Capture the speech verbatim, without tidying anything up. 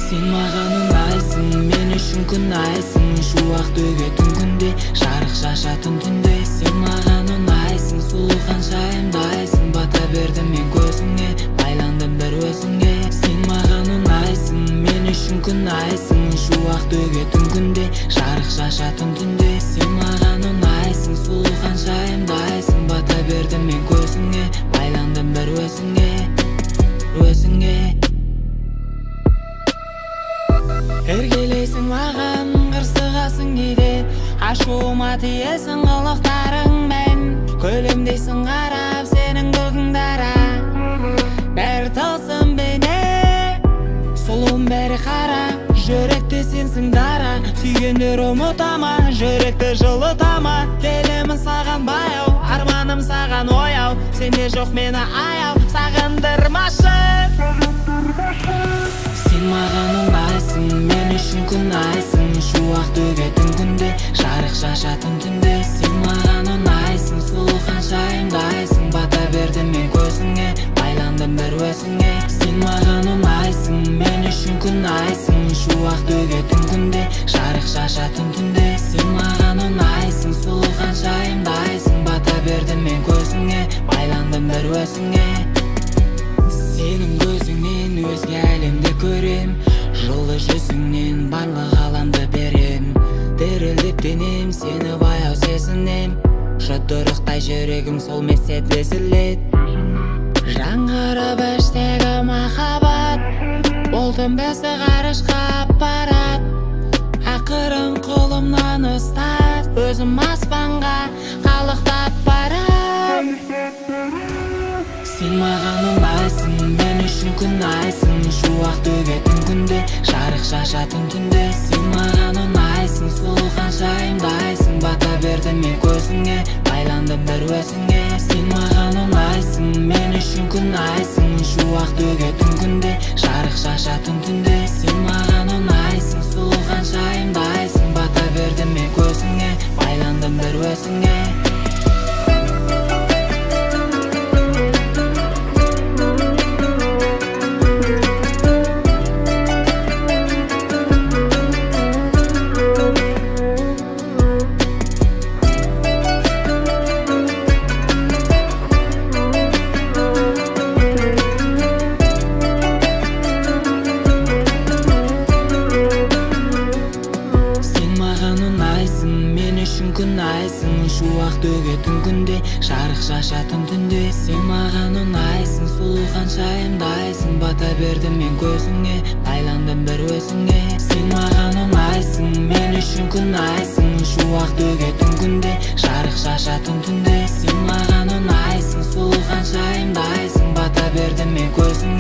Сен маған ұнайсың, мен үшін күн айсың, шуақ төгетін күнде, жарық шашатын түнде. Сен маған ұнайсың, сұлу ханшайымдайсың, бата бердім мен көзіңе, байландым бір өзіңе. Сен маған ұнайсың, мен үшін күн айсың, шуақ төгетін күнде, жарық шашатын түнде. Сен маған ұнайсың, сұлу ханшайымдайсың, бата бердім мен көзіңе, байландым бір өзіңе, өзіңе. Еркелейсің маған, қырсығасың кейде, ашуыма тиесің қылықтарыңмен. Көлемдейсің қарап сенің күлкің дара, бәрі тылсым бейне, сұлуым бәрі қара. Жүректе сенсің дара, сүйгендер ұмытама, жүректі жылытама. Келемін саған баяу, арманым саған ояу, сенде жоқ мені аяу, сағындырмашы. Сен маған ұнайсың, мен үшін күн айсың, шуақ төгетін күнде, жарық шашатын түнде. Сен маған ұнайсың, сұлу ханшайымдайсың, бата бердім мен көзіңе, байландым бір өзіңе. Сен маған ұнайсың, мен үшін күн айсың, шуақ төгетін күнде, жарық шашатын түнде. Сен маған ұнайсың, сұлу ханшайымдайсың, бата бердім мен көзіңе, байландым бір өзіңе. Сенің көзіңнен өзге әлемді көрем, жылы жүзіңнен барлық ғаламды берем. Дірілдеп денем, сені баяу сезінем, жұдырықтай жүрегім сол мезет езілет. Жаңғырып іштегі махаббат, болдым бізді ғарышқа апарат. Ақырын қолымнан ұстат, өзім аспанға қалықтап барам. Сен маған ұнайсың, мен үшін күн айсың, шуақ төгетін күнде, жарық шашатын түнде. Сен маған ұнайсың, сұлу ханшайымдайсың, бата бердім мен көзіңе, байландым бір өзіңе. Сен маған ұнайсың, мен үшін күн айсың, шуақ төгетін күнде, жарық шашатын түнде. Сен маған ұнайсың, сұлу ханшайымдайсың, бата бердім мен көзіңе, байландым бір өзіңе. Күн айсың, шуақ төгетін күнде, жарық шашатын түнде. Сен маған ұнайсың, сұлу ханшайымдайсың, бата бердім мен көзіңе, байландым бір өзіңе. Сен маған ұнайсың, мен үшін күн айсың, шуақ төгетін күнде, жарық шашатын түнде. Сен маған ұнайсың, сұлу ханшайымдайсың, бата бердім мен көзіңе.